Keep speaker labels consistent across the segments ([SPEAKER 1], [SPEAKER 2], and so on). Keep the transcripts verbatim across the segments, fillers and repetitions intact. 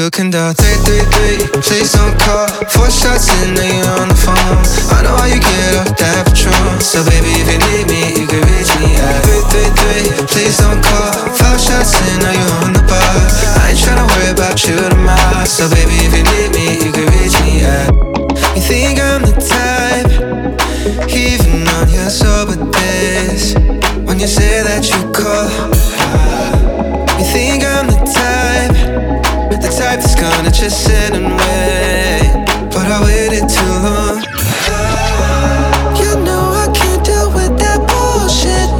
[SPEAKER 1] You can dial three three three, please don't call. Four shots in, now you're on the phone. I know how you get off that Patron. So baby, if you need me, you can reach me at three three three, please don't call. Five shots in, now you're on the bar. I ain't tryna worry about you tomorrow. So baby, if you need me, you can reach me at. You think I'm the type, even on your sober days, when you say that you call. You think I'm the type, the type that's gonna just sit and wait, but I waited too long. You know I can't deal with that bullshit,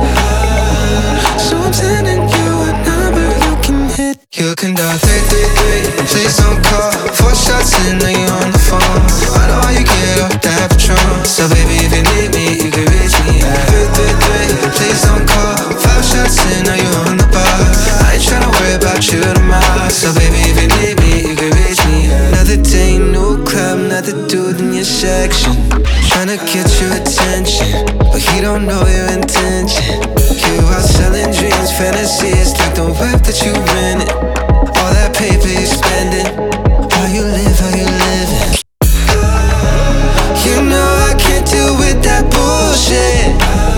[SPEAKER 1] so I'm sending you a number you can hit. You can dial three three three, please don't call. Four shots in, now you're on the phone. I know how you get off that Patron. So baby, if you need me, you can reach me at three three three, please don't call. Five shots in, now you're on the bar. I ain't tryna worry about you tomorrow. So baby, if you need me, you can reach me at. Another day, new club, another dude in your section, tryna get your attention, but he don't know your intention. You out selling dreams, fantasies, like the whip that you rented. All that paper you spending, how you live, how you living. You know I can't deal with that bullshit,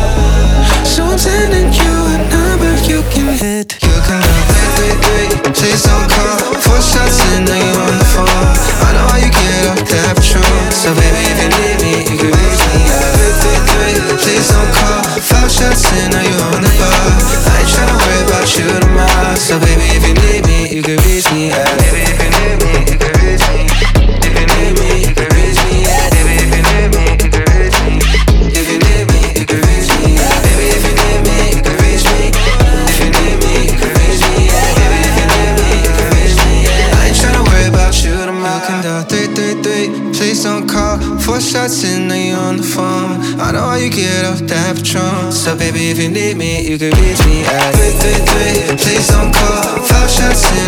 [SPEAKER 1] so I'm sending you a number you can hit. You can dial three three three, please don't call. Four shots in, now you're on the phone. I know how you get off that Patron. So baby, if you need me, you can reach me at three three three, please don't call. Five shots in, now you're on the bar. I ain't tryna worry about you tomorrow. So baby, if you need me, you can reach me at. Baby, if you need me, you can reach me. If you need me, you can reach me at. Baby, if you need me, you can reach me. If you need me, you can reach me at. Baby, if you need me, you can reach me. If you need me, you can reach me at. Baby, if you need me, you can reach me at. I ain't tryna worry about you tomorrow. You can dial three three three, please don't call. Four shots in, now you're on the phone. I know how you get off that Patron. So baby, if you need me, you can reach me at three three three, please don't call. Five shots in,